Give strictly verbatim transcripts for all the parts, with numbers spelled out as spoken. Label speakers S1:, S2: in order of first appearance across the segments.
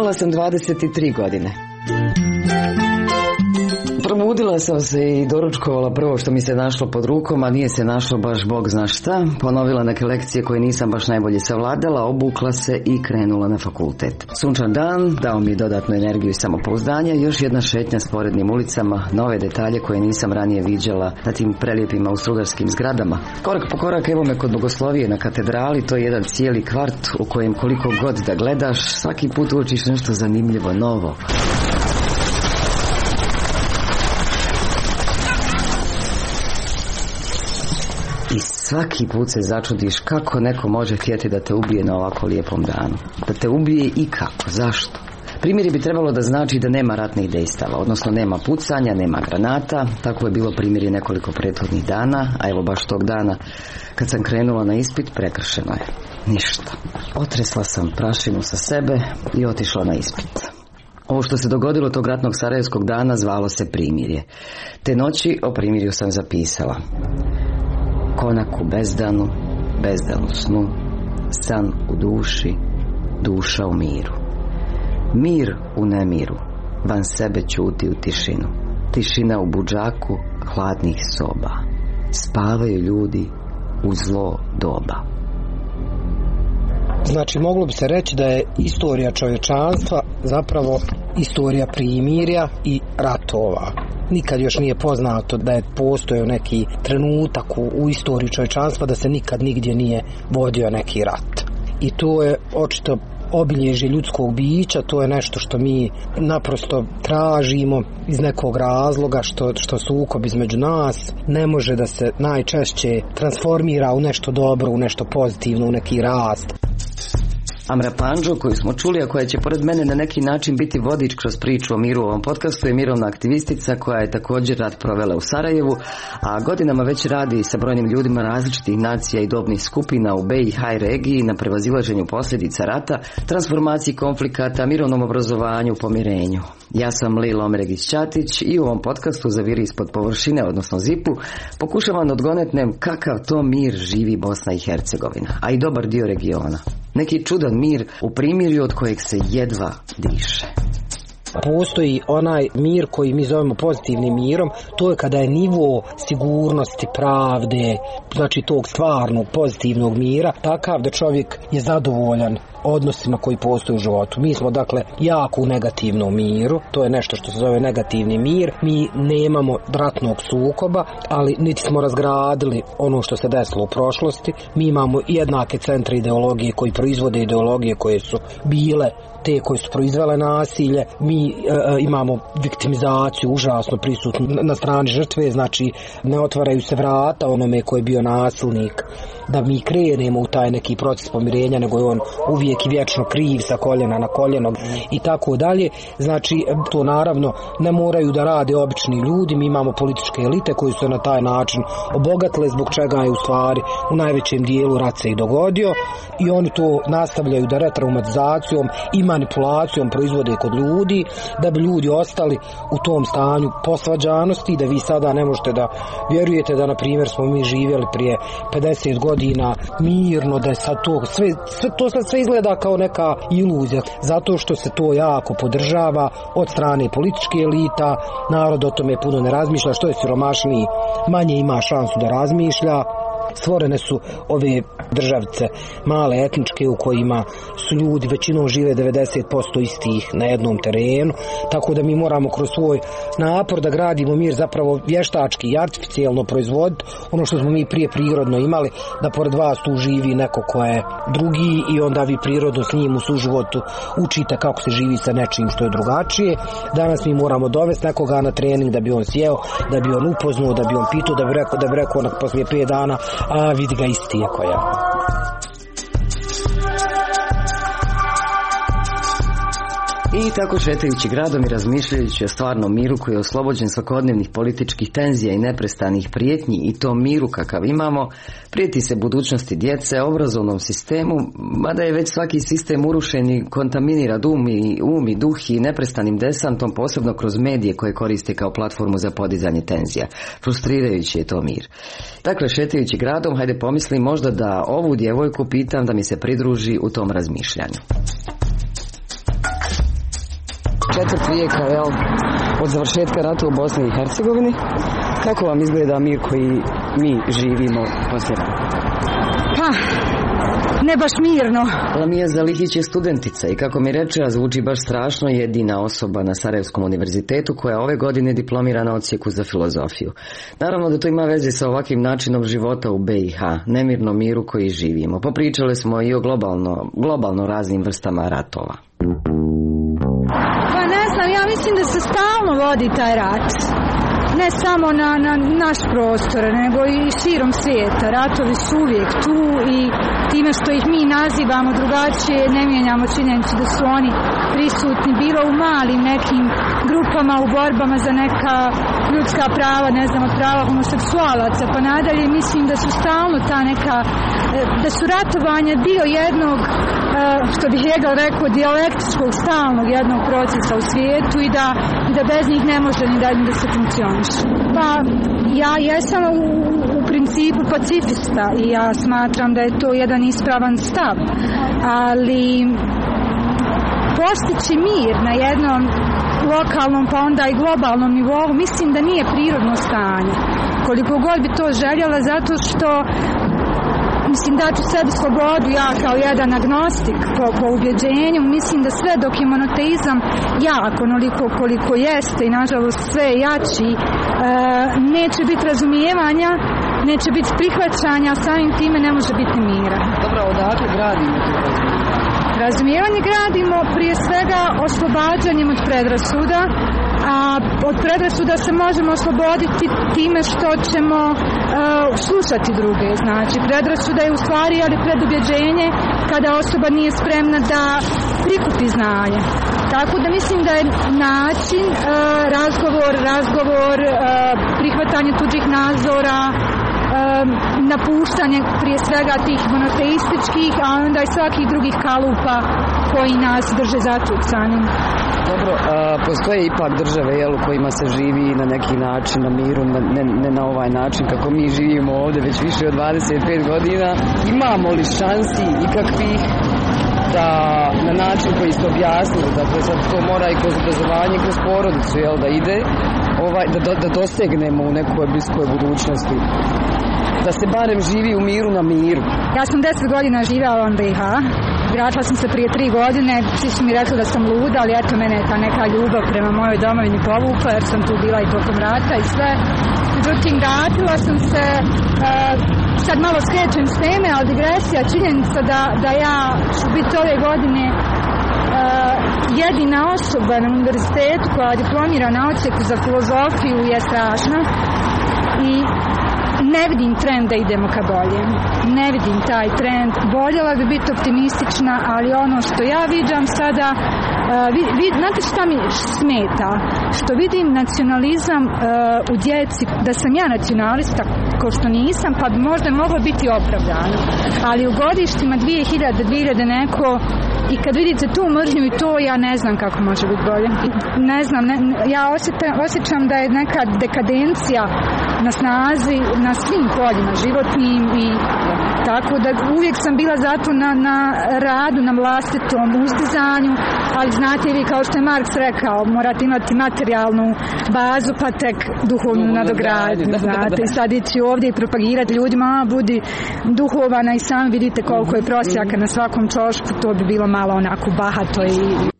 S1: Imala sam dvadeset tri godine. Probudila sam se i doručkovala prvo što mi se našlo pod rukom, a nije se našlo baš bog zna šta. Ponovila neke lekcije koje nisam baš najbolje savladala, obukla se i krenula na fakultet. Sunčan dan dao mi dodatnu energiju i samopouzdanja, još jedna šetnja sporednim ulicama, nove detalje koje nisam ranije viđala na tim prelijepim austrougarskim zgradama. Korak po korak evo me kod Bogoslovije na katedrali, to je jedan cijeli kvart u kojem koliko god da gledaš, svaki put uočiš nešto zanimljivo, novo. I svaki put se začudiš kako neko može htjeti da te ubije na ovako lijepom danu. Da te ubije i kako, zašto? Primjer bi trebalo da znači da nema ratnih dejstava, odnosno nema pucanja, nema granata. Tako je bilo primjer nekoliko prethodnih dana, a evo baš tog dana kad sam krenula na ispit prekršeno je. Ništa. Otresla sam prašinu sa sebe i otišla na ispit. Ovo što se dogodilo tog ratnog sarajevskog dana zvalo se primirje. Te noći o primirju sam zapisala: konak u bezdanu, bezdan u snu, san u duši, duša u miru. Mir u nemiru, van sebe ćuti u tišinu. Tišina u budžaku hladnih soba. Spavaju ljudi u zlo doba.
S2: Znači, moglo bi se reći da je istorija čovječanstva zapravo istorija primirja i ratova. Nikad još nije poznato da je postojao neki trenutak u, u istoriji čovječanstva da se nikad nigdje nije vodio neki rat. I to je očito obilježje ljudskog bića, to je nešto što mi naprosto tražimo iz nekog razloga, što, što sukob između nas ne može da se najčešće transformira u nešto dobro, u nešto pozitivno, u neki rast.
S1: Amra Pandžo, koju smo čuli, a koja će pored mene na neki način biti vodič kroz priču o miru u ovom podcastu, je mirovna aktivistica koja je također rat provela u Sarajevu, a godinama već radi sa brojnim ljudima različitih nacija i dobnih skupina u be i ha regiji na prevazilaženju posljedica rata, transformaciji konflikata, mirovnom obrazovanju, pomirenju. Ja sam Lila Omregić-Ćatić i u ovom podcastu Zaviri ispod površine, odnosno zipu, pokušavam odgonetnem kakav to mir živi Bosna i Hercegovina, a i dobar dio regiona. Neki čudan mir u primirju od kojeg se jedva diše.
S2: Postoji onaj mir koji mi zovemo pozitivnim mirom, to je kada je nivo sigurnosti, pravde, znači tog stvarnog pozitivnog mira, takav da čovjek je zadovoljan odnosima koji postoje u životu. Mi smo dakle jako u negativnom miru, to je nešto što se zove negativni mir. Mi nemamo ratnog sukoba, ali niti smo razgradili ono što se desilo u prošlosti. Mi imamo jednake centre ideologije koji proizvode ideologije koje su bile te koje su proizvele nasilje. Mi e, imamo viktimizaciju užasno prisutnu na strani žrtve, znači ne otvaraju se vrata onome koji je bio nasilnik da mi krenemo u taj neki proces pomirenja, nego je on uvijek i vječno kriv sa koljena na koljeno i tako dalje. Znači to naravno ne moraju da rade obični ljudi, mi imamo političke elite koji su na taj način obogatile, zbog čega je u stvari u najvećem dijelu rat se i dogodio, i oni to nastavljaju da retraumatizacijom i manipulacijom proizvode kod ljudi, da bi ljudi ostali u tom stanju posvađanosti, da vi sada ne možete da vjerujete da na primjer smo mi živjeli prije pedeset godina mirno, da je sad to sve, sve, to sad sve izgleda kao neka iluzija, zato što se to jako podržava od strane političke elita. Narod o tome puno ne razmišlja, što je siromašniji manje ima šansu da razmišlja. Stvorene su ove državice male etničke u kojima su ljudi većinom žive devedeset posto istih na jednom terenu, tako da mi moramo kroz svoj napor da gradimo mir zapravo vještački i artificijelno proizvoditi ono što smo mi prije prirodno imali, da pored vas tu živi neko ko je drugi i onda vi prirodno s njim u suživotu učite kako se živi sa nečim što je drugačije. Danas mi moramo dovesti nekoga na trening da bi on sjeo, da bi on upoznao, da bi on pitao, da bi rekao, da bi rekao onak poslije pet dana, a vidi ga isti ako ja.
S1: I tako šetajući gradom i razmišljajući o stvarnom miru koji je oslobođen svakodnevnih političkih tenzija i neprestanih prijetnji, i to miru kakav imamo, prijeti se budućnosti djece, obrazovnom sistemu, mada je već svaki sistem urušen i kontaminira um i, um i duh i neprestanim desantom, posebno kroz medije koje koriste kao platformu za podizanje tenzija. Frustrirajući je to mir. Dakle, šetajući gradom, hajde pomislim možda da ovu djevojku pitam da mi se pridruži u tom razmišljanju. četvrt vijeka, jel, od završetka rata u Bosni i Hercegovini. Kako vam izgleda mir koji mi živimo poslije rata?
S3: Pa, ne baš mirno.
S1: Lamija Zalihić je studentica i kako mi reče, a zvuči baš strašno, jedina osoba na Sarajevskom univerzitetu koja ove godine diplomira na odsjeku za filozofiju. Naravno da to ima veze sa ovakvim načinom života u B i H, nemirno miru koji živimo. Popričali smo i o globalno, globalno raznim vrstama ratova.
S3: Pa ne znam, ja mislim da se stalno vodi taj rat. Ne samo na, na naš prostor, nego i širom svijeta. Ratovi su uvijek tu i time što ih mi nazivamo drugačije ne mijenjamo činjenicu da su oni prisutni bilo u malim nekim grupama u borbama za neka ljudska prava, ne znam, od prava homoseksualaca pa nadalje. Mislim da su stalno ta neka, da su ratovanja dio jednog, što bih Hegel rekao, dijalektičkog stalnog jednog procesa u svijetu i da, i da bez njih ne može ni dalje da se funkcioniše. Pa ja jesam u, u principu pacifista i ja smatram da je to jedan ispravan stav, ali postići mir na jednom lokalnom pa onda i globalnom nivou mislim da nije prirodno stanje. Koliko god bi to željela, zato što mislim da ću sebi slobodu, ja kao jedan agnostik po, po ubjeđenju, mislim da sve dok je monoteizam jak, onoliko koliko jeste i nažalost sve jači, e, neće biti razumijevanja, neće biti prihvaćanja, a samim time ne može biti mira.
S1: Dobro, odakle gradimo to razumijevanje?
S3: Razumijevanje gradimo prije svega oslobađanjem od predrasuda, a od predrasuda se možemo osloboditi time što ćemo uh, slušati druge. Znači, predrasuda je u stvari ali predubjeđenje kada osoba nije spremna da prikupi znanje. Tako da mislim da je način uh, razgovor, razgovor, uh, prihvatanje tuđih nazora, um, napuštanje prije svega tih monoteističkih, a onda i svakih drugih kalupa koji nas drže zatucanim.
S1: Dobro, a, postoje ipak države, jel, u kojima se živi na neki način na miru, ne, ne na ovaj način kako mi živimo ovdje već više od dvadeset pet godina. Imamo li šansi ikakvih da na način koji ste objasnili, dakle sad to mora i kroz obrazovanje, kroz porodicu, jel, da ide, ovaj, da, da dostegnemo u nekoj bliskoj budućnosti, da se barem živi u miru na miru?
S3: Ja sam deset godina živjela u B i H. Vratila sam se prije tri godine, svi su mi rekli da sam luda, ali eto mene je ta neka ljubav prema mojoj domovini povukla, jer sam tu bila i tokom rata i sve. Međutim, vratila sam se, uh, sad malo skrećem s teme, ali digresija, činjenica da, da ja ću biti ove godine uh, jedina osoba na univerzitetu koja diplomira na odsjeku za filozofiju je strašna i ne vidim trend da idemo ka bolje. Ne vidim taj trend. Voljela bi biti optimistična, ali ono što ja viđam sada, uh, vid, vid, znate šta mi smeta? Što vidim nacionalizam uh, u djeci, da sam ja nacionalista, ko što nisam, pa bi možda moglo biti opravdano. Ali u godištima dvije hiljade, dvije hiljade neko, i kad vidite tu mržnju i to, ja ne znam kako može biti bolje. Ne znam, ne, ja osjećam, osjećam da je neka dekadencija na snazi na svim poljima životnim i tako da uvijek sam bila zato na, na radu, na vlastitom uzdizanju, ali znate vi kao što je Marks rekao, morate imati materijalnu bazu pa tek duhovnu nadogradnju, znate, i sad ići ovdje i propagirati ljudima, a budi duhovana i sam vidite koliko je prosjaka na svakom čošku, to bi bilo malo onako bahato i...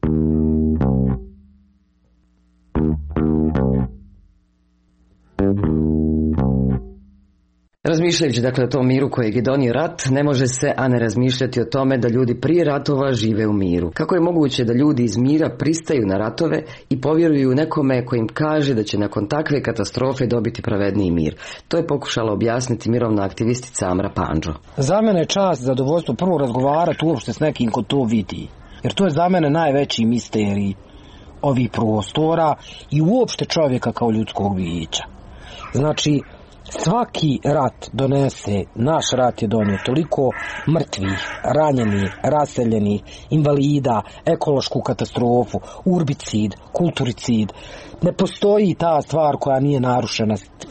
S1: Razmišljajući dakle o tom miru kojeg je donio rat, ne može se a ne razmišljati o tome da ljudi prije ratova žive u miru. Kako je moguće da ljudi iz mira pristaju na ratove i povjeruju nekome koji im kaže da će nakon takve katastrofe dobiti pravedniji mir? To je pokušala objasniti mirovna aktivistica Amra Pandžo.
S2: Za mene je čast, zadovoljstvo prvo razgovarati uopšte s nekim ko to vidi. Jer to je za mene najveći misterij ovih prostora i uopšte čovjeka kao ljudskog bića. Znači, svaki rat donese, naš rat je donio toliko mrtvih, ranjenih, raseljenih, invalida, ekološku katastrofu, urbicid, kulturicid. Ne postoji ta stvar koja nije narušena.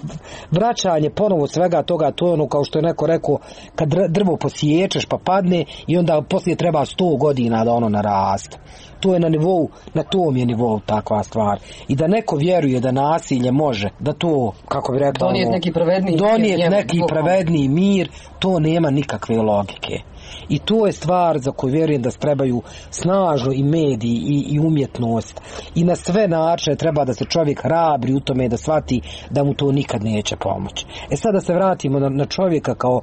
S2: Vraćanje ponovo svega toga, to je ono kao što je neko rekao, kad drvo posiječeš pa padne i onda poslije treba sto godina da ono naraste. To je na nivou, na tom je nivou takva stvar. I da neko vjeruje da nasilje može, da to, kako bi rekla,
S1: donijeti neki pravedniji,
S2: donijeti neki pravedniji mir, to nema nikakve logike. I to je stvar za koju vjerujem da trebaju snažno i mediji i, i umjetnost i na sve načine treba da se čovjek hrabri u tome da shvati da mu to nikad neće pomoći. E sad da se vratimo na, na čovjeka kao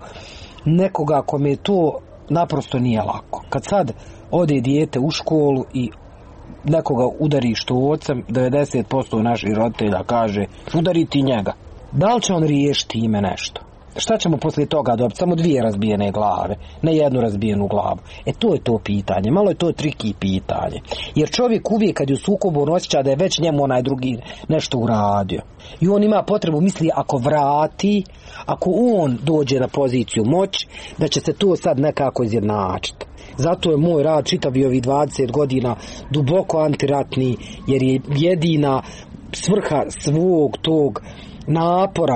S2: nekoga kome je to naprosto nije lako. Kad sad ode dijete u školu i nekoga udari štocem, devedeset posto naših roditelja kaže udari ti njega. Da li će on riješiti ime nešto? Šta ćemo poslije toga dobiti? Samo dvije razbijene glave, ne jednu razbijenu glavu. E to je to pitanje, malo je to triki pitanje. Jer čovjek uvijek kad je u sukobu on osjeća da je već njemu onaj drugi nešto uradio. I on ima potrebu, misli ako vrati, ako on dođe na poziciju moći, da će se to sad nekako izjednačiti. Zato je moj rad čitavi ovih dvadeset godina duboko antiratni, jer je jedina svrha svog tog napora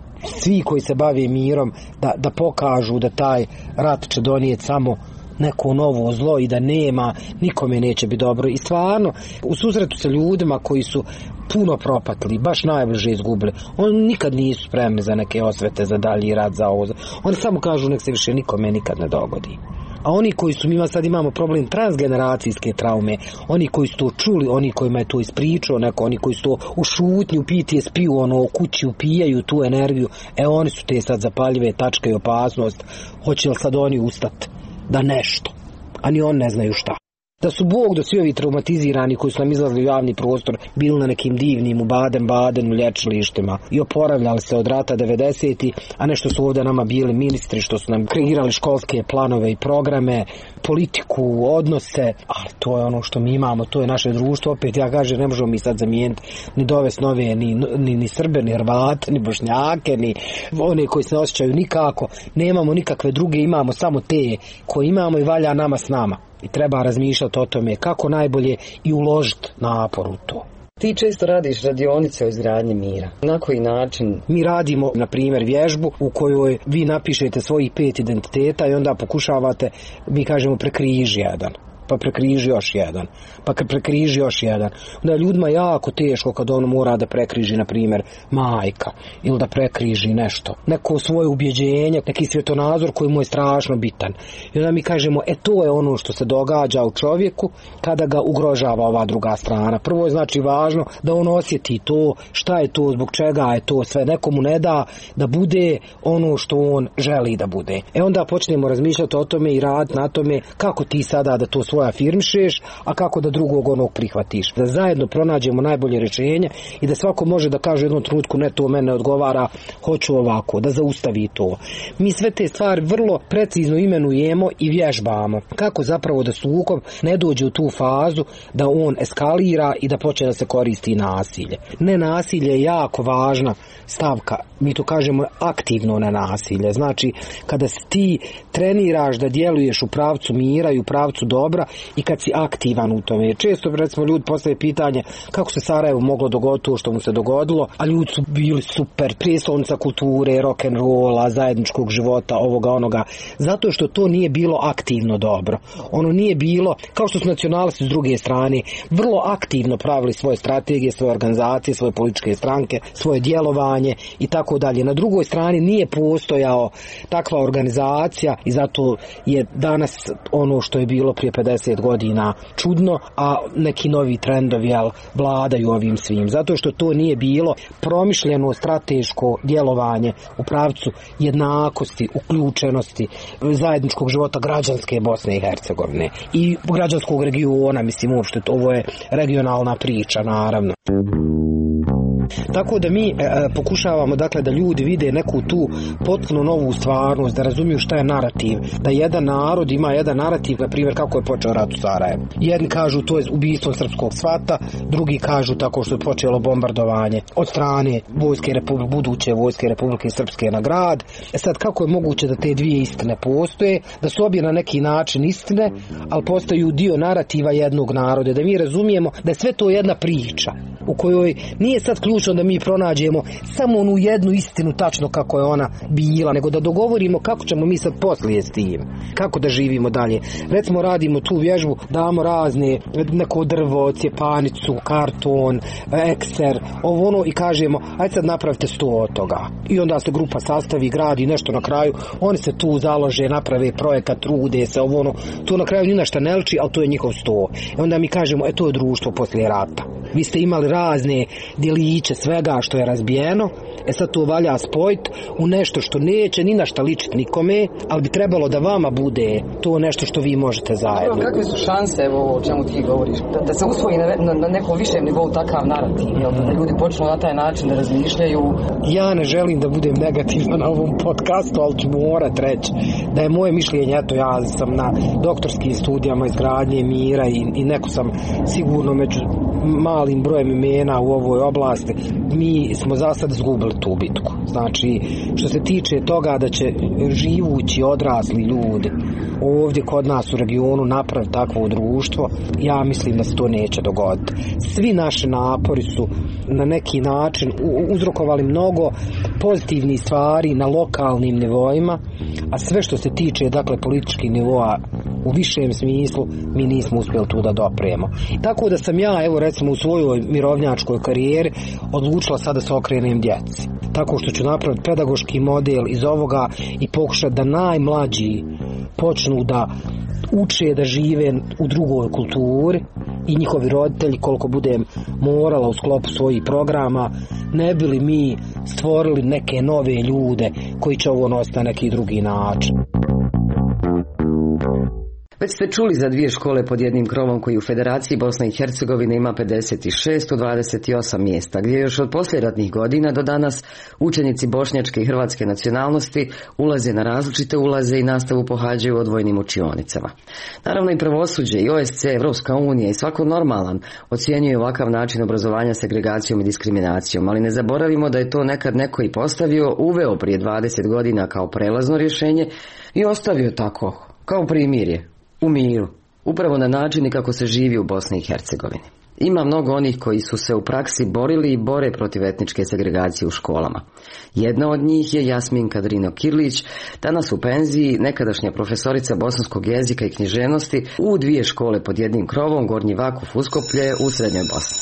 S2: svi koji se bave mirom da, da pokažu da taj rat će donijeti samo neko novo zlo i da nema, nikome neće biti dobro. I stvarno, u susretu sa ljudima koji su puno propatili, baš najbliže izgubili, oni nikad nisu spremni za neke osvete, za dalji rat, za ovo. Oni samo kažu nek se više nikome nikad ne dogodi. A oni koji su, mi sad imamo problem transgeneracijske traume, oni koji su to čuli, oni kojima je to ispričao neko, oni koji su to u šutnju u P T S P-u, ono, u kući upijaju tu energiju, e oni su te sad zapaljive tačke i opasnost, hoće li sad oni ustati da nešto, a ni on ne znaju šta. Da su Bog da svi ovi traumatizirani koji su nam izlazili u javni prostor bili na nekim divnim u Baden-Badenu lječilištima i oporavljali se od rata devedesetih, a nešto su ovdje nama bili ministri što su nam kreirali školske planove i programe, politiku, odnose, ali to je ono što mi imamo, to je naše društvo. Opet ja kažem, ne možemo mi sad zamijeniti ni dovest nove, ni, ni, ni Srbe, ni Hrvate, ni Bošnjake, ni one koji se ne osjećaju nikako, nemamo nikakve druge, imamo samo te koje imamo i valja nama s nama. I treba razmišljati o tome kako najbolje i uložiti napor u to.
S1: Ti često radiš radionice o izgradnji mira. Na koji način?
S2: Mi radimo, na primjer, vježbu u kojoj vi napišete svojih pet identiteta i onda pokušavate, mi kažemo, prekriži jedan. Pa prekriži još jedan, pa kad prekriži još jedan. Onda je ljudima jako teško kad on mora da prekriži, na primjer, majka, ili da prekriži nešto, neko svoje ubjeđenje, neki svjetonazor koji mu je strašno bitan. I onda mi kažemo, e to je ono što se događa u čovjeku kada ga ugrožava ova druga strana. Prvo je znači važno da on osjeti to, šta je to, zbog čega je to sve, nekomu ne da da bude ono što on želi da bude. E onda počnemo razmišljati o tome i raditi na tome kako ti sada da to svoje afirmišeš, a kako da drugog onog prihvatiš. Da zajedno pronađemo najbolje rješenje i da svako može da kaže u jednom trenutku ne, to mene odgovara, hoću ovako, da zaustavi to. Mi sve te stvari vrlo precizno imenujemo i vježbamo. Kako zapravo da sukob ne dođe u tu fazu da on eskalira i da počne da se koristi nasilje. Ne, nasilje je jako važna stavka. Mi to kažemo aktivno nenasilje. Znači, kada ti treniraš da djeluješ u pravcu mira i u pravcu dobra i kad si aktivan u tome. Često, recimo, ljudi postaje pitanje kako se Sarajevo moglo dogoditi to što mu se dogodilo, a ljudi su bili super, prijestolnica kulture, rock'n'rolla, zajedničkog života, ovoga, onoga. Zato što to nije bilo aktivno dobro. Ono nije bilo, kao što su nacionalisti s druge strane, vrlo aktivno pravili svoje strategije, svoje organizacije, svoje političke stranke, svoje djelovanje i tako dalje. Na drugoj strani nije postojao takva organizacija i zato je danas ono što je bilo prije pedeset godina čudno, a neki novi trendovi jel, vladaju ovim svim. Zato što to nije bilo promišljeno strateško djelovanje u pravcu jednakosti, uključenosti, zajedničkog života građanske Bosne i Hercegovine i građanskog regiona, mislim uopšte, ovo je regionalna priča, naravno. Tako da mi e, pokušavamo dakle da ljudi vide neku tu potpuno novu stvarnost, da razumiju šta je narativ, da jedan narod ima jedan narativ, na primjer kako je počeo rat u Sarajevu. Jedni kažu to je ubijstvo srpskog svata, drugi kažu tako što je počelo bombardovanje od strane vojske Republike, buduće vojske Republike Srpske na grad. E sad kako je moguće da te dvije istine postoje, da su obje na neki način istine, ali postaju dio narativa jednog naroda, da mi razumijemo da je sve to jedna priča u kojoj nije sad ključno da mi pronađemo samo onu jednu istinu tačno kako je ona bila, nego da dogovorimo kako ćemo mi sad poslije s tim, kako da živimo dalje. Recimo radimo tu vježbu, damo razne, neko drvo, cjepanicu, karton, ekser, ovo ono i kažemo ajde sad napravite sto od toga. I onda se grupa sastavi, gradi nešto na kraju, oni se tu založe, naprave projekat, trude se, ovo ono, to na kraju ni na šta ne liči, ali to je njihov sto. I onda mi kažemo, e to je društvo poslije rata. Vi ste imali razne djeliće svega što je razbijeno, e sad to valja spojiti u nešto što neće ni na šta ličiti nikome, ali bi trebalo da vama bude to nešto što vi možete zajedno.
S1: Evo, kakve su šanse, evo o čemu ti govoriš, da, da se usvoji na, na, na nekom višem nivou takav narativ, jel, da ljudi počnu na taj način da razmišljaju?
S2: Ja ne želim da budem negativna na ovom podcastu, ali ću morat reći da je moje mišljenje, eto ja sam na doktorskim studijama izgradnje mira i, i neko sam sigurno među malim brojem imena u ovoj oblasti. Mi smo za sad izgubili tu bitku. Znači, što se tiče toga da će živući odrasli ljudi ovdje kod nas u regionu napraviti takvo društvo, ja mislim da se to neće dogoditi. Svi naši napori su na neki način uzrokovali mnogo pozitivnih stvari na lokalnim nivoima, a sve što se tiče dakle političkih nivoa u višem smislu mi nismo uspjeli tu da dopremo. Tako da sam ja, evo recimo u svojoj mirovnjačkoj karijeri odlučila sada da se okrenem djeci. Tako što ću napraviti pedagoški model iz ovoga i pokušati da najmlađi počnu da uče da žive u drugoj kulturi i njihovi roditelji koliko budem morala u sklopu svojih programa, ne bi li mi stvorili neke nove ljude koji će ovo nositi na neki drugi način.
S1: Već ste čuli za dvije škole pod jednim krovom koji u Federaciji Bosne i Hercegovine ima pedeset šest od dvadeset osam mjesta, gdje još od poslijeratnih godina do danas učenici bošnjačke i hrvatske nacionalnosti ulaze na različite ulaze i nastavu pohađaju u odvojenim učionicama. Naravno i pravosuđe i O S C, Evropska unija i svako normalan ocjenjuje ovakav način obrazovanja segregacijom i diskriminacijom, ali ne zaboravimo da je to nekad neko i postavio, uveo prije dvadeset godina kao prelazno rješenje i ostavio tako, kao primirje. U miru, upravo na način kako se živi u Bosni i Hercegovini. Ima mnogo onih koji su se u praksi borili i bore protiv etničke segregacije u školama. Jedna od njih je Jasminka Drino-Kirlić, danas u penziji, nekadašnja profesorica bosanskog jezika i književnosti u dvije škole pod jednim krovom, Gornji Vakuf Uskoplje u Srednjoj Bosni.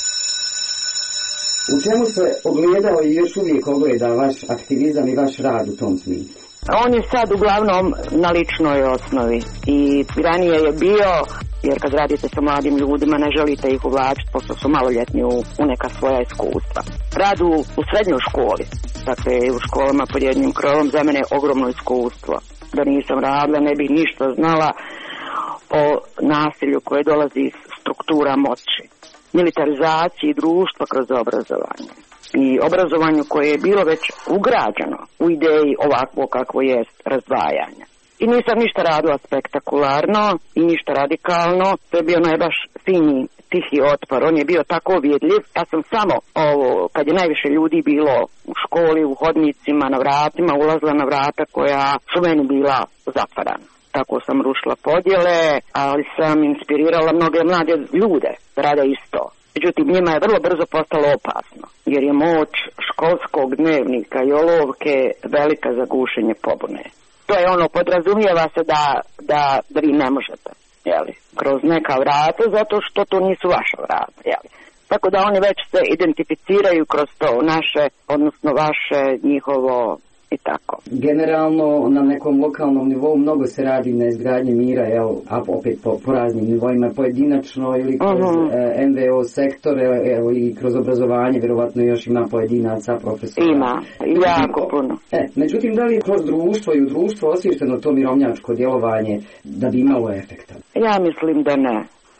S1: U čemu se ogledao i još uvijek ogleda vaš aktivizam i vaš rad u tom smislu?
S4: On je sad uglavnom na ličnoj osnovi i ranije je bio, jer kad radite sa mladim ljudima ne želite ih uvlačiti pošto su maloljetni u, u neka svoja iskustva. Rad u, u srednjoj školi, dakle u školama pod jednim krovom, za mene je ogromno iskustvo. Da nisam radila ne bih ništa znala o nasilju koje dolazi iz struktura moći, militarizaciji društva kroz obrazovanje. I obrazovanju koje je bilo već ugrađeno u ideji ovakvo kakvo jest razdvajanja. I nisam ništa radila spektakularno i ništa radikalno, to je bio najbaš fini, tihi otpor, on je bio tako vidljiv. Ja sam samo, ovo, kad je najviše ljudi bilo u školi, u hodnicima, na vratima, ulazila na vrata koja su meni bila zatvarana. Tako sam rušila podjele, ali sam inspirirala mnoge mlade ljude da rade isto. Međutim, njima je vrlo brzo postalo opasno, jer je moć školskog dnevnika i olovke velika za gušenje pobune. To je ono, podrazumijeva se da, da, da vi ne možete, jeli, kroz neka vrata, zato što to nisu vaša vrata, jeli. Tako da oni već se identificiraju kroz to naše, odnosno vaše, njihovo i tako.
S1: Generalno na nekom lokalnom nivou mnogo se radi na izgradnji mira, jel, a opet po, po raznim nivoima, pojedinačno ili kroz uh-huh. e, M V O sektore, evo, i kroz obrazovanje, vjerovatno još ima pojedinaca, profesora.
S4: Ima, jako puno.
S1: E, međutim, da li kroz društvo i u društvo osvješteno to mirovnjačko djelovanje da bi imalo efekta?
S4: Ja mislim da ne.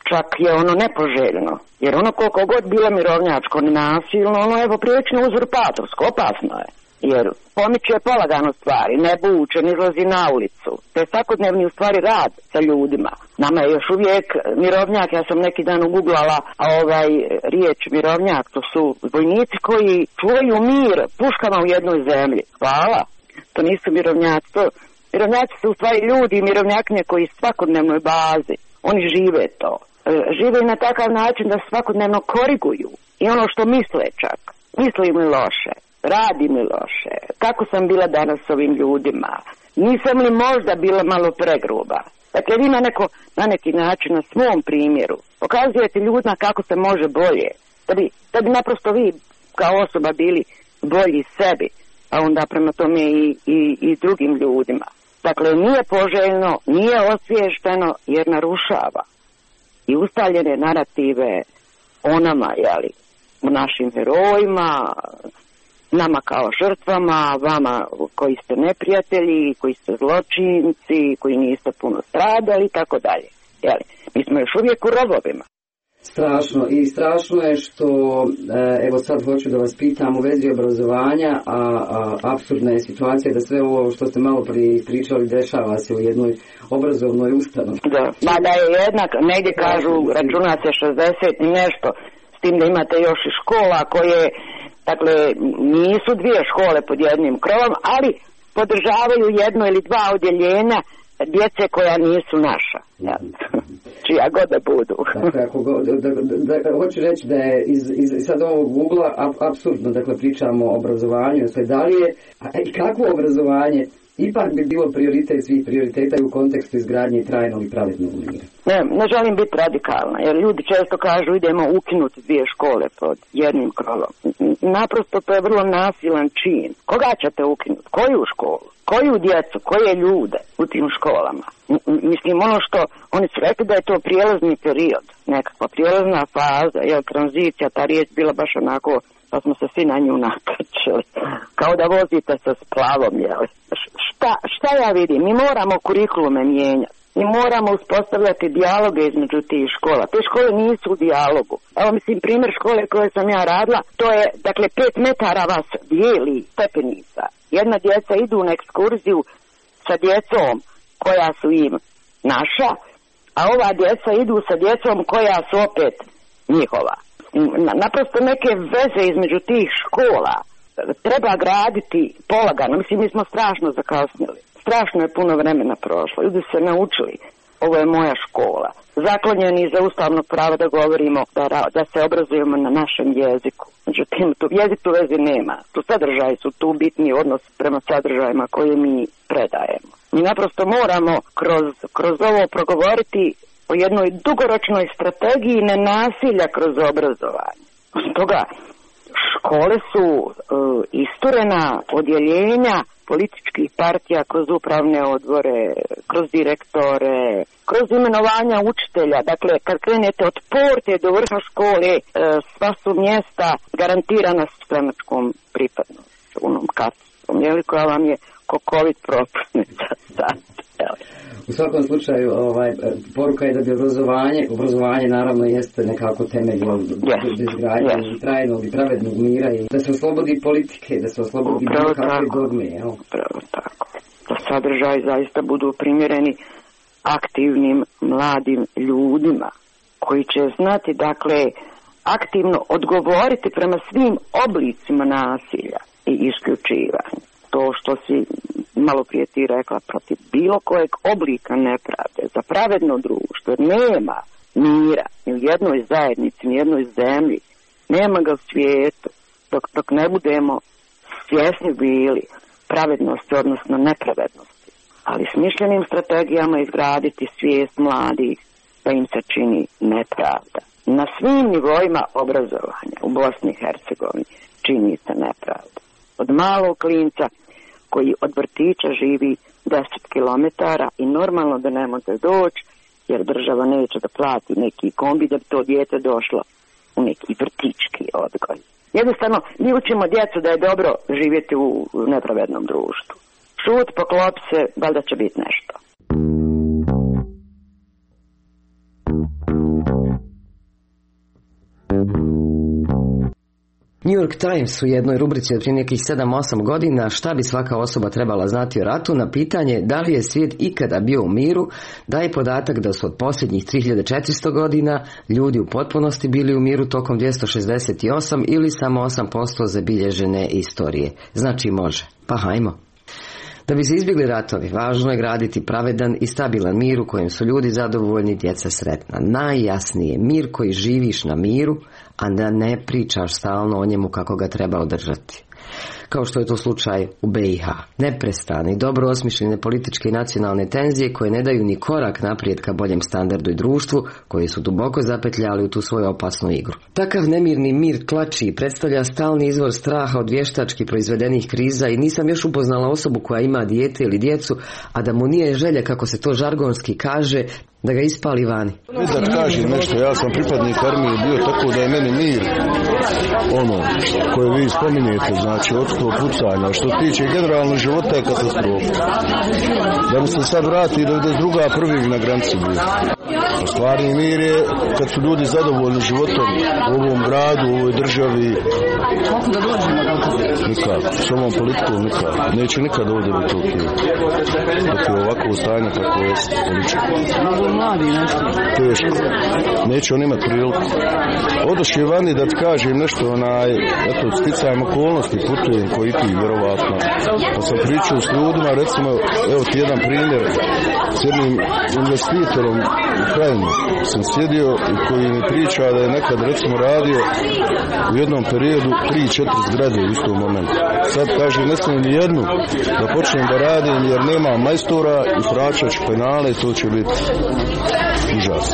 S4: čak je ono nepoželjno. Jer ono koliko god bilo mirovnjačko nasilno, ono je poprilično uzurpatorsko, opasno je. Jer pomiče polagano stvari, ne buče, ne izlazi na ulicu. To je svakodnevni u stvari rad sa ljudima. Nama je još uvijek mirovnjak, ja sam neki dan uguglala ovaj riječ mirovnjak, to su vojnici koji čuvaju mir puškama u jednoj zemlji. Hvala, to nisu mirovnjaci, to mirovnjaci su u stvari ljudi i mirovnjakne koji svakodnevnoj bazi, oni žive to. Žive na takav način da svakodnevno koriguju i ono što misle čak, misli mi loše, radi mi loše, kako sam bila danas s ovim ljudima, nisam li možda bila malo pregruba. Dakle, vi na, neko, na neki način na svom primjeru pokazujete ljudima kako se može bolje, da bi, da bi naprosto vi kao osoba bili bolji sebi, a onda prema tome i, i, i drugim ljudima. Dakle, nije poželjno, nije osviješteno jer narušava i ustaljene narative o nama, jeli, o našim herojima, nama kao žrtvama, vama koji ste neprijatelji, koji ste zločinci, koji niste puno stradali i tako dalje. Jeli, mi smo još uvijek u robovima.
S1: Strašno i strašno je što, evo sad hoću da vas pitam u vezi obrazovanja, a, a apsurdna je situacija da sve ovo što ste malo prije ispričali dešava se u jednoj obrazovnoj ustanovi.
S4: Da, mada je jednak, negdje kažu računa se šezdeset i nešto, s tim da imate još i škola koje, dakle, nisu dvije škole pod jednim krovom, ali podržavaju jedno ili dva odjeljenja djece koja nisu naša. Ja. Čija god da budu.
S1: Dakle, ako go, da, da, da, hoću reći da je iz, iz sad ovog ugla apsurdno, dakle, pričamo o obrazovanju, sve dalje, a i kakvo obrazovanje ipak bi bilo prioritet svih prioriteta u kontekstu izgradnje trajnog i pravednog mira.
S4: Ne, ne želim biti radikalna, jer ljudi često kažu idemo ukinuti dvije škole pod jednim krovom. Naprosto to je vrlo nasilan čin. Koga ćete ukinuti? Koju školu? Koju djecu? Koje ljude u tim školama? Mislim, ono što oni su rekli da je to prijelazni period, nekakva prijelazna faza, jer tranzicija, ta riječ bila baš onako, pa smo se svi na nju nakačili, kao da vozite sa splavom, jel? Šta, šta ja vidim? Mi moramo kurikulume mijenjati. Mi moramo uspostavljati dijaloge između tih škola. Te škole nisu u dijalogu. Evo, mislim, primjer škole koje sam ja radila, to je, dakle, pet metara vas dijeli stepenica. Jedna djeca idu na ekskurziju sa djecom koja su im naša, a ova djeca idu sa djecom koja su opet njihova. Naprosto neke veze između tih škola treba graditi polagano. Mislim, mi smo strašno zakasnili. Strašno je puno vremena prošlo. Ljudi se naučili. Ovo je moja škola. Zaklonjeni za ustavno pravo da govorimo, da, da se obrazujemo na našem jeziku. Međutim, tu jezik tu veze nema. Tu sadržaji su tu bitni odnos prema sadržajima koje mi predajemo. Mi naprosto moramo kroz, kroz ovo progovoriti o jednoj dugoročnoj strategiji nenasilja kroz obrazovanje. Stoga, škole su uh, isturena odjeljenja političkih partija kroz upravne odbore, kroz direktore, kroz imenovanja učitelja. Dakle, kad krenete od porte do vrha škole, uh, sva su mjesta garantirana stranačkom pripadnošću, onom karticom, jeli, koja vam je ko covid propusnica.
S1: U svakom slučaju, ovaj, poruka je da bi obrazovanje, obrazovanje naravno jeste nekako temelj izgradnje yes. i trajnog i pravednog mira i da se oslobodi politike, da se oslobodi bilo kakve dogme.
S4: Upravo tako. Da sadržaj zaista budu primjereni aktivnim mladim ljudima koji će znati, dakle, aktivno odgovoriti prema svim oblicima nasilja i isključivanja. To što si malo prije ti rekla, protiv bilo kojeg oblika nepravde, za pravedno društvo, nema mira ni u jednoj zajednici, ni u jednoj zemlji, nema ga u svijetu, dok, dok ne budemo svjesni bili pravednosti, odnosno nepravednosti. Ali smišljenim strategijama izgraditi svijest mladih da im se čini nepravda. Na svim nivoima obrazovanja u Bosni i Hercegovini čini se nepravda. Od malog klinca koji od vrtića živi deset kilometara i normalno da ne može doći jer država neće da plati neki kombi da bi to dijete došlo u neki vrtički odgoj. Jednostavno, mi učimo djecu da je dobro živjeti u nepravednom društvu. Šut, poklop se, valjda će biti nešto.
S1: New York Times u jednoj rubrici od prije nekih sedam osam godina šta bi svaka osoba trebala znati o ratu na pitanje da li je svijet ikada bio u miru, daje podatak da su od posljednjih tri hiljade četiristo godina ljudi u potpunosti bili u miru tokom dvjesto šezdeset osam ili samo osam posto zabilježene istorije. Znači može. Pa hajmo. Da bi se izbjegli ratovi, važno je graditi pravedan i stabilan mir u kojem su ljudi zadovoljni, djeca sretna. Najjasnije, mir koji živiš na miru, a da ne pričaš stalno o njemu kako ga treba održati. Kao što je to slučaj u B i H. Neprestane i dobro osmišljene političke i nacionalne tenzije koje ne daju ni korak naprijed ka boljem standardu i društvu, koji su duboko zapetljali u tu svoju opasnu igru. Takav nemirni mir tlači i predstavlja stalni izvor straha od vještački proizvedenih kriza i nisam još upoznala osobu koja ima dijete ili djecu, a da mu nije želja, kako se to žargonski kaže, da ga ispali vani.
S5: Da kažem nešto, ja sam pripadnik armije bio, tako da je meni mir ono koje vi spominjete, znači odstvo pucanja, što se tiče generalno života je katastrofa. Da mi se sad vrati da je druga prvih na granici bio. Stvarni mir je kad su ljudi zadovoljni životom u ovom gradu, u ovoj državi.
S6: Kako da dođemo do toga?
S5: Nikad, s ovom politikom nikad. Neće nikad ovdje biti to okej. Dok je ovako stanje kako je političko.
S6: Mnogo mladi nešto.
S5: Teško. Neće on imati priliku. Odošli vani da ti kažem nešto, onaj, eto, sticajem okolnosti, putujem koji ti, vjerovatno. Pa sam pričao s ljudima, recimo, evo ti jedan primjer, s jednim investitorom u Krajini sam sjedio i koji mi priča da je nekad, recimo, radio u jednom periodu tri četiri zgrade u istom momentu. Sad kaže, ne smijem ni jednu da počnem da radim jer nema majstora i fračač penale, to će biti užas.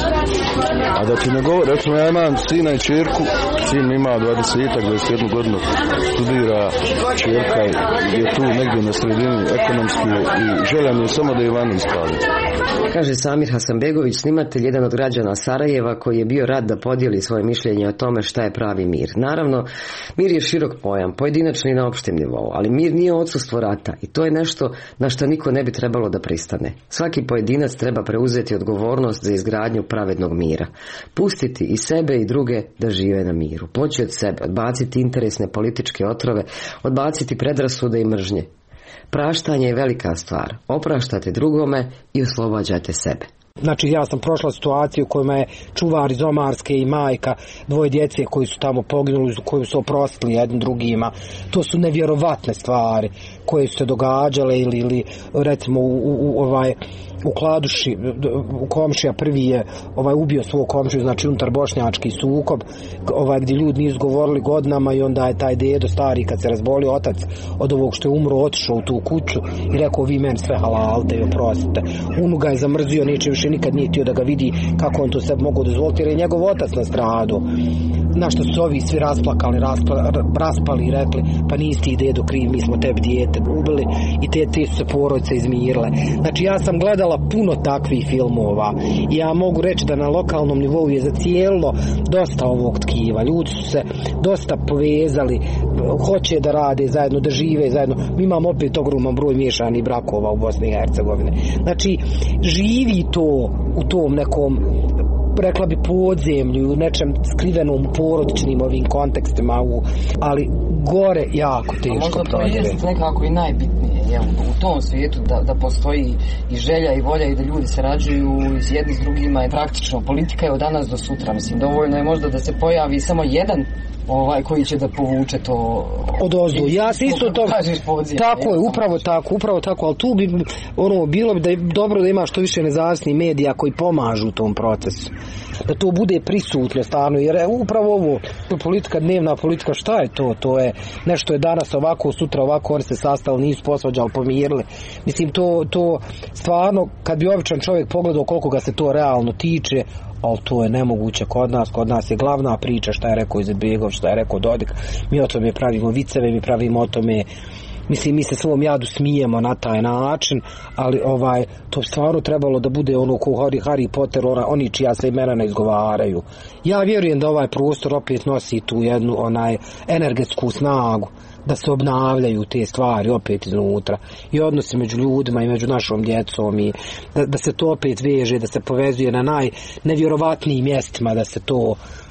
S5: A da ti ne govori, recimo ja imam sina i čerku, sin ima dvadeset dvadeset jednu godinu, studira, čerka je tu negdje na sredini ekonomski i želja mi je samo da Ivanu ispali.
S1: Kaže Samir Hasanbegović, snimatelj, jedan od građana Sarajeva koji je bio rad da podijeli svoje mišljenje o tome šta je pravi mir. Naravno, mir je širok pojam, pojedinačni i na opštem nivou, ali mir nije odsustvo rata i to je nešto na što niko ne bi trebalo da pristane. Svaki pojedinac treba preuzeti odgovornost za izgradnju pravednog mira. Pustiti i sebe i druge da žive na miru. Poći od sebe, odbaciti interesne političke otrove, odbaciti predrasude i mržnje. Praštanje je velika stvar. Opraštate drugome i oslobađate sebe.
S2: Znači ja sam prošla situaciju u kojima je čuvar iz Omarske i majka dvoje djece koji su tamo poginuli, koji su oprostili jednim drugima. To su nevjerovatne stvari koje su se događale ili, ili recimo u, u, u ovaj u Kladuši, u komšija prvi je ovaj ubio svog komšiju, znači unutar bošnjački sukob, ovaj gdje ljudi nisu govorili godinama i onda je taj dedo stari kad se razbolio otac od ovog što je umro otišao u tu kuću i rekao vi meni sve halalte i oprostite. Unu ga je zamrzio, neće više nikad nije htio da ga vidi kako on to sve mogu dozvoliti jer je njegov otac nastradao. Na što su ovi svi rasplakali, raspali, raspali i rekli pa nisi ti dedo kriv, mi smo tebi dijete ubili i te, te su se porodice izmirile. Znači ja sam gledala puno takvih filmova i ja mogu reći da na lokalnom nivou je zacijelo dosta ovog tkiva. Ljudi su se dosta povezali, hoće da rade zajedno, da žive zajedno. Mi imamo opet ogroman broj miješanih brakova u Bosni i Hercegovini. Znači živi to u tom nekom, rekla bi, podzemlju, u nečem skrivenom porodičnim ovim kontekstima, u, ali gore jako teško prodire.
S6: Možda to je nekako i najbitnije je, u tom svijetu da, da postoji i želja i volja i da ljudi sarađuju s jedni s drugima i praktično politika je od danas do sutra. Mislim, dovoljno je možda da se pojavi samo jedan ovaj koji će da povuče to
S2: od ozdu. Ja se isto to tako je, upravo tako, upravo tako, ali tu bi ono bilo bi da je dobro da ima što više nezavisnih medija koji pomažu u tom procesu. Da to bude prisutno stvarno, jer je upravo ovo politika, dnevna politika, šta je to? To je nešto je danas ovako, sutra ovako, oni se sastali, nisu posvađali, pomirili. Mislim, to, to stvarno, kad bi običan čovjek pogledao koliko ga se to realno tiče, ali to je nemoguće kod nas, kod nas je glavna priča šta je rekao Izetbegov, šta je rekao Dodik, mi o tome pravimo viceve, mi pravimo o tome, mislim, mi se svom jadu smijemo na taj način, ali ovaj, to stvarno trebalo da bude ono ko Harry, Harry Potter, ona, oni čija se imena ne izgovaraju. Ja vjerujem da ovaj prostor opet nosi tu jednu onaj energetsku snagu, da se obnavljaju te stvari opet iznutra i odnosi među ljudima i među našom djecom i da, da se to opet veže, da se povezuje na najnevjerovatnijim mjestima, da se to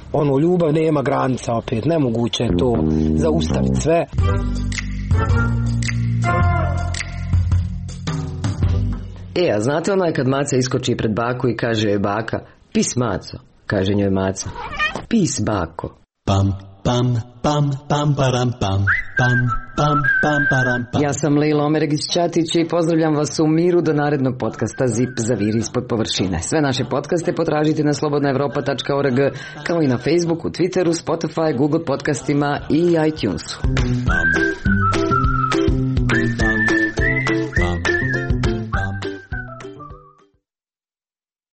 S2: ono, ljubav nema granica opet, nemoguće je to zaustaviti sve.
S1: E, a znate onaj kad maca iskoči pred baku i kaže joj baka, pis maco, kaže njoj maca, pis bako.
S7: Pam, pam, pam, pam, param, pam, pam, pam, pam, param, pam.
S1: Ja sam Lila Omeregić Ćatić i pozdravljam vas u miru do narednog podcasta Zip zaviri ispod površine. Sve naše podcaste potražite na slobodna evropa tačka org, kao i na Facebooku, Twitteru, Spotify, Google podcastima i iTunesu.